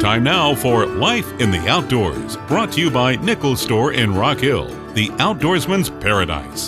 Time now for Life in the Outdoors, brought to you by Nichols Store in Rock Hill, the outdoorsman's paradise.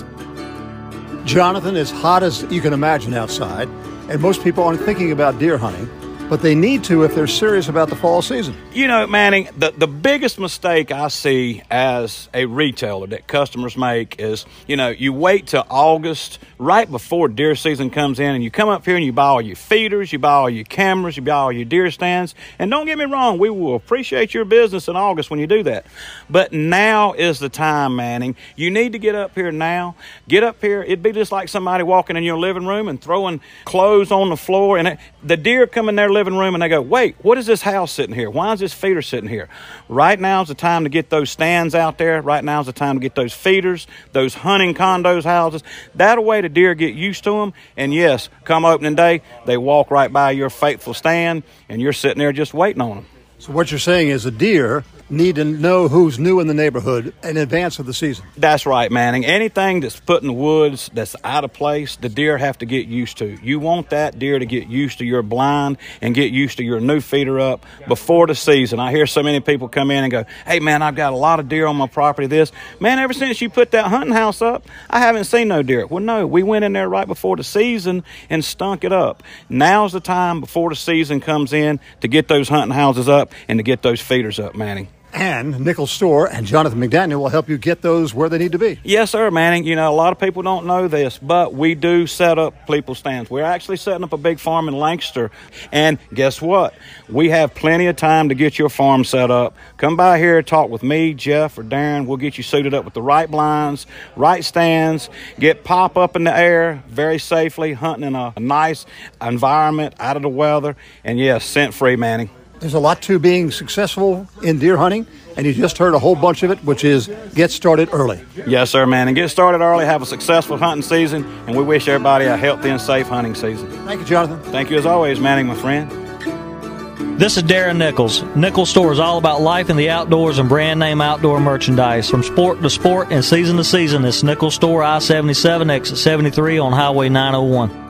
Jonathan, as hot as you can imagine outside, and most people aren't thinking about deer hunting, but they need to if they're serious about the fall season. You know, Manning, the biggest mistake I see as a retailer that customers make is, you wait till August, right before deer season comes in, and you come up here and you buy all your feeders, you buy all your cameras, you buy all your deer stands. And don't get me wrong, we will appreciate your business in August when you do that. But now is the time, Manning. You need to get up here now. Get up here. It'd be just like somebody walking in your living room and throwing clothes on the floor, and the deer come in their living room and they go, wait, what is this house sitting here? Why is this feeder sitting here? Right now is the time to get those stands out there. Right now is the time to get those feeders, those hunting condos, houses. That way the deer get used to them. And yes, come opening day, they walk right by your faithful stand and you're sitting there just waiting on them. So what you're saying is the deer need to know who's new in the neighborhood in advance of the season. That's right, Manning. Anything that's put in the woods that's out of place, the deer have to get used to. You want that deer to get used to your blind and get used to your new feeder up before the season. I hear so many people come in and go, hey, man, I've got a lot of deer on my property. Man, ever since you put that hunting house up, I haven't seen no deer. Well, no, we went in there right before the season and stunk it up. Now's the time before the season comes in to get those hunting houses up and to get those feeders up, Manning. And Nichols Store and Jonathan McDaniel will help you get those where they need to be. Yes, sir, Manning. A lot of people don't know this, but we do set up people stands. We're actually setting up a big farm in Lancaster. And guess what? We have plenty of time to get your farm set up. Come by here, talk with me, Jeff, or Darren. We'll get you suited up with the right blinds, right stands, get pop up in the air very safely, hunting in a nice environment, out of the weather. And yes, scent-free, Manning. There's a lot to being successful in deer hunting, and you just heard a whole bunch of it, which is get started early. Yes, sir, man. And get started early, have a successful hunting season, and we wish everybody a healthy and safe hunting season. Thank you, Jonathan. Thank you as always, Manning, my friend. This is Darren Nichols. Nichols Store is all about life in the outdoors and brand name outdoor merchandise. From sport to sport and season to season, it's Nichols Store, I-77, exit 73 on Highway 901.